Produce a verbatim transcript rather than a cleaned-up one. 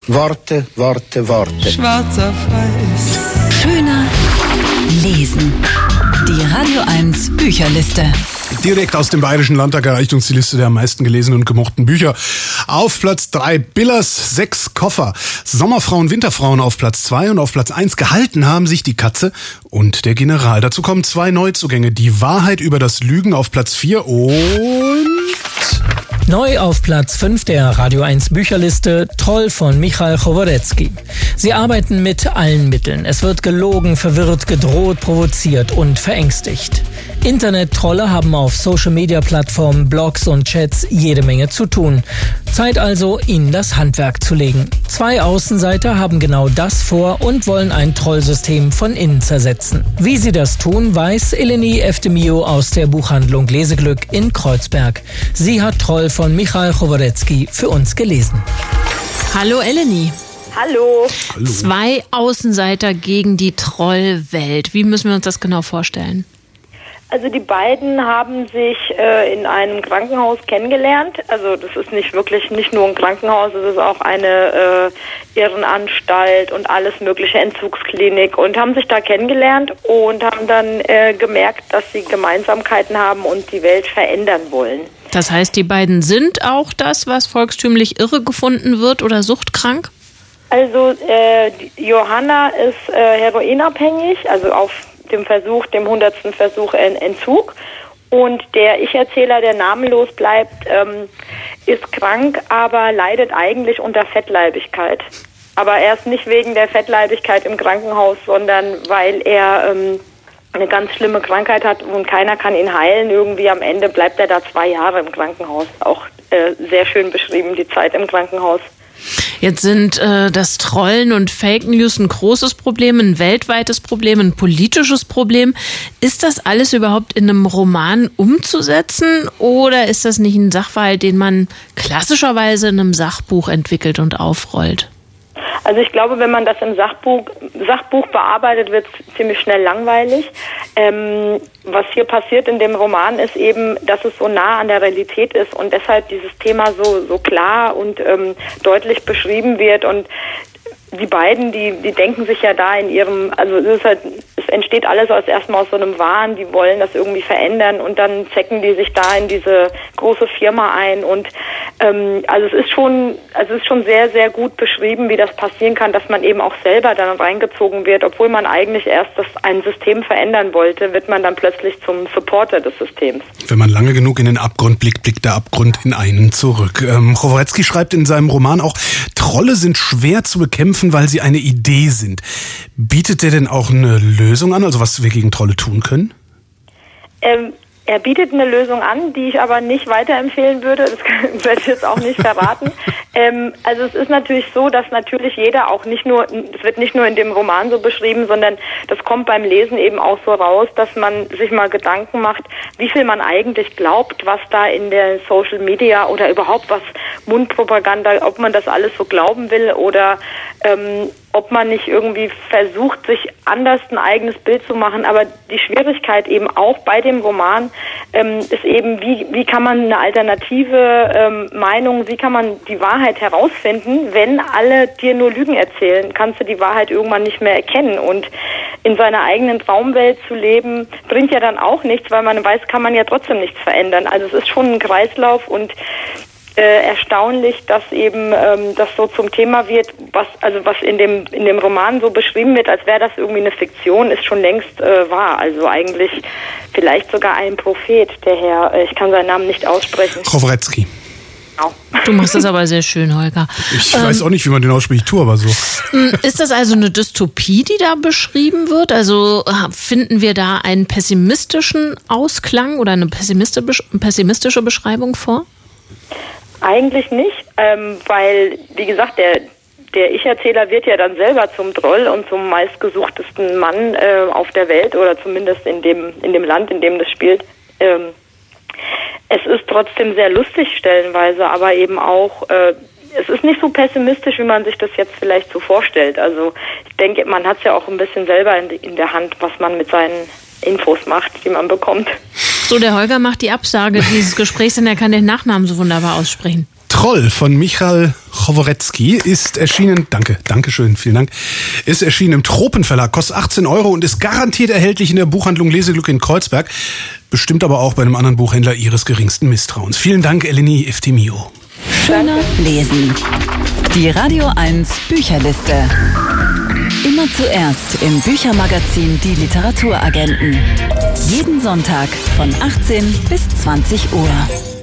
Worte, Worte, Worte. Schwarz auf weiß. Schöner lesen. Die Radio eins Bücherliste. Direkt aus dem Bayerischen Landtag erreicht uns die Liste der am meisten gelesenen und gemochten Bücher. Auf Platz drei Billers Sechs Koffer. Sommerfrauen, Winterfrauen auf Platz zwei und auf Platz eins gehalten haben sich die Katze und der General. Dazu kommen zwei Neuzugänge. Die Wahrheit über das Lügen auf Platz vier und... Neu auf Platz fünf der Radio eins Bücherliste Troll von Michal Choworecki. Sie arbeiten mit allen Mitteln. Es wird gelogen, verwirrt, gedroht, provoziert und verängstigt. Internet-Trolle haben auf Social-Media-Plattformen, Blogs und Chats jede Menge zu tun. Zeit also, ihnen das Handwerk zu legen. Zwei Außenseiter haben genau das vor und wollen ein Trollsystem von innen zersetzen. Wie sie das tun, weiß Eleni Eftemio aus der Buchhandlung Leseglück in Kreuzberg. Sie hat Troll von Michal Choworecki für uns gelesen. Hallo Eleni. Hallo. Hallo. Zwei Außenseiter gegen die Trollwelt. Wie müssen wir uns das genau vorstellen? Also die beiden haben sich äh, in einem Krankenhaus kennengelernt. Also das ist nicht wirklich nicht nur ein Krankenhaus, es ist auch eine äh, Irrenanstalt und alles mögliche, Entzugsklinik, und haben sich da kennengelernt und haben dann äh, gemerkt, dass sie Gemeinsamkeiten haben und die Welt verändern wollen. Das heißt, die beiden sind auch das, was volkstümlich irre gefunden wird oder suchtkrank? Also äh, Johanna ist äh, heroinabhängig, also auf dem Versuch, dem hundertsten Versuch in Entzug. Und der Ich-Erzähler, der namenlos bleibt, ähm, ist krank, aber leidet eigentlich unter Fettleibigkeit. Aber erst nicht wegen der Fettleibigkeit im Krankenhaus, sondern weil er ähm, eine ganz schlimme Krankheit hat und keiner kann ihn heilen. Irgendwie am Ende bleibt er da zwei Jahre im Krankenhaus. Auch äh, sehr schön beschrieben, die Zeit im Krankenhaus. Jetzt sind äh, das Trollen und Fake News ein großes Problem, ein weltweites Problem, ein politisches Problem. Ist das alles überhaupt in einem Roman umzusetzen oder ist das nicht ein Sachverhalt, den man klassischerweise in einem Sachbuch entwickelt und aufrollt? Also ich glaube, wenn man das im Sachbuch, Sachbuch bearbeitet, wird es ziemlich schnell langweilig. Ähm, was hier passiert in dem Roman ist eben, dass es so nah an der Realität ist und deshalb dieses Thema so, so klar und ähm, deutlich beschrieben wird. Und die beiden, die, die denken sich ja da in ihrem, also es ist halt, es entsteht alles als erstmal aus so einem Wahn, die wollen das irgendwie verändern und dann zecken die sich da in diese große Firma ein und ähm, also es ist schon, also es ist schon sehr, sehr gut beschrieben, wie das passieren kann, dass man eben auch selber dann reingezogen wird, obwohl man eigentlich erst das ein System verändern wollte, wird man dann plötzlich zum Supporter des Systems. Wenn man lange genug in den Abgrund blickt, blickt der Abgrund in einen zurück. Ähm, Choworecki schreibt in seinem Roman auch, Trolle sind schwer zu bekämpfen, weil sie eine Idee sind. Bietet der denn auch eine Lösung an, also was wir gegen Trolle tun können? Ähm, er bietet eine Lösung an, die ich aber nicht weiterempfehlen würde. Das werde ich jetzt auch nicht verraten. ähm, also es ist natürlich so, dass natürlich jeder auch nicht nur, es wird nicht nur in dem Roman so beschrieben, sondern das kommt beim Lesen eben auch so raus, dass man sich mal Gedanken macht, wie viel man eigentlich glaubt, was da in der Social Media oder überhaupt was Mundpropaganda, ob man das alles so glauben will oder ähm, ob man nicht irgendwie versucht, sich anders ein eigenes Bild zu machen. Aber die Schwierigkeit eben auch bei dem Roman ähm, ist eben, wie, wie kann man eine alternative ähm, Meinung, wie kann man die Wahrheit herausfinden, wenn alle dir nur Lügen erzählen, kannst du die Wahrheit irgendwann nicht mehr erkennen. Und in seiner eigenen Traumwelt zu leben, bringt ja dann auch nichts, weil man weiß, kann man ja trotzdem nichts verändern. Also es ist schon ein Kreislauf und Äh, erstaunlich, dass eben ähm, das so zum Thema wird, was also was in dem in dem Roman so beschrieben wird, als wäre das irgendwie eine Fiktion, ist schon längst äh, wahr. Also eigentlich vielleicht sogar ein Prophet, der Herr, äh, ich kann seinen Namen nicht aussprechen. Choworecki. Genau. Du machst das aber sehr schön, Holger. Ich ähm, weiß auch nicht, wie man den ausspricht, ich tue aber so. Ist das also eine Dystopie, die da beschrieben wird? Also finden wir da einen pessimistischen Ausklang oder eine pessimistische Beschreibung vor? Eigentlich nicht, ähm, weil, wie gesagt, der der Ich-Erzähler wird ja dann selber zum Troll und zum meistgesuchtesten Mann äh, auf der Welt oder zumindest in dem in dem Land, in dem das spielt. Ähm, es ist trotzdem sehr lustig stellenweise, aber eben auch, äh, es ist nicht so pessimistisch, wie man sich das jetzt vielleicht so vorstellt. Also ich denke, man hat es ja auch ein bisschen selber in, in der Hand, was man mit seinen Infos macht, die man bekommt. So, der Holger macht die Absage dieses Gesprächs, denn er kann den Nachnamen so wunderbar aussprechen. Troll von Michal Choworecki ist erschienen, danke, danke schön, vielen Dank, ist erschienen im Tropenverlag, kostet achtzehn Euro und ist garantiert erhältlich in der Buchhandlung Leseglück in Kreuzberg, bestimmt aber auch bei einem anderen Buchhändler Ihres geringsten Misstrauens. Vielen Dank, Eleni Eftemio. Schöner lesen. Die Radio eins Bücherliste. Immer zuerst im Büchermagazin Die Literaturagenten. Jeden Sonntag von achtzehn bis zwanzig Uhr.